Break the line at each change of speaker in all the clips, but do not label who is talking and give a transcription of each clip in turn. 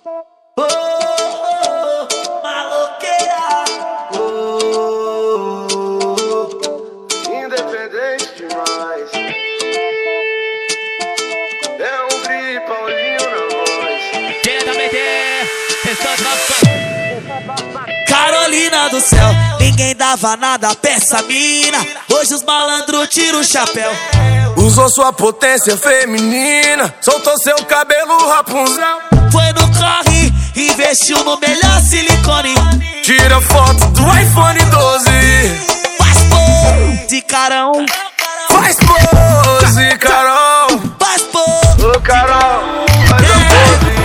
Oh, maloqueira.
Independente demais. É um Gri Paulinho na voz.
Diretamente, Carolina do céu, ninguém dava nada pra essa mina. Hoje os malandros tiram o chapéu.
Usou sua potência feminina, soltou seu cabelo Rapunzel.
Foi no corre, investiu no melhor silicone.
Tira foto do iPhone 12.
Faz pose de carão.
Faz pose, Carol.
Faz pose.
Ô, Carol, faz a pose.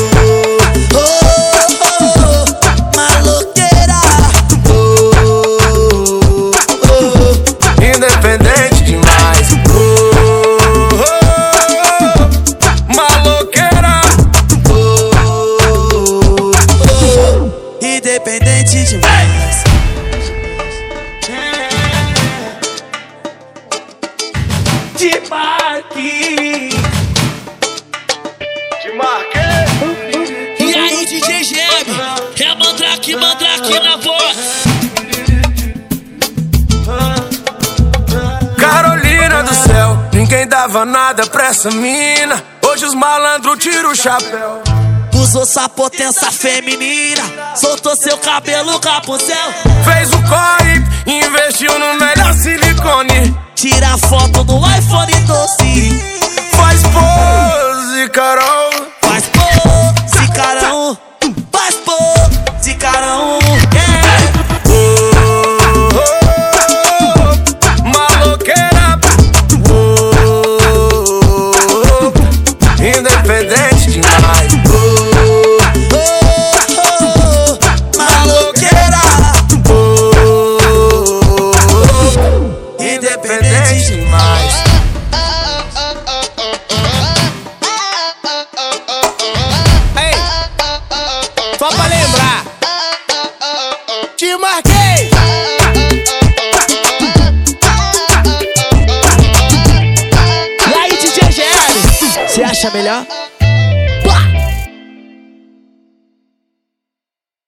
Independente demais. Maloqueira.
Independente demais. Te marquei.
Te marquei.
E aí, DJ Geb? É mandrake na voz.
Carolina do céu, ninguém dava nada pra essa mina. Hoje os malandros tiram o chapéu.
Usou sua potência feminina, soltou seu cabelo Rapunzel.
Fez o corre, investiu no melhor silicone.
Tira foto no iPhone 12.
Faz pose, Carol.
Faz pose, carão. Faz pose, carão.
Maloqueira. Independente demais.
Maloqueira. Independente demais.
Ei, só pra lembrar. Te marquei.
E aí, DJ GL? Você acha melhor?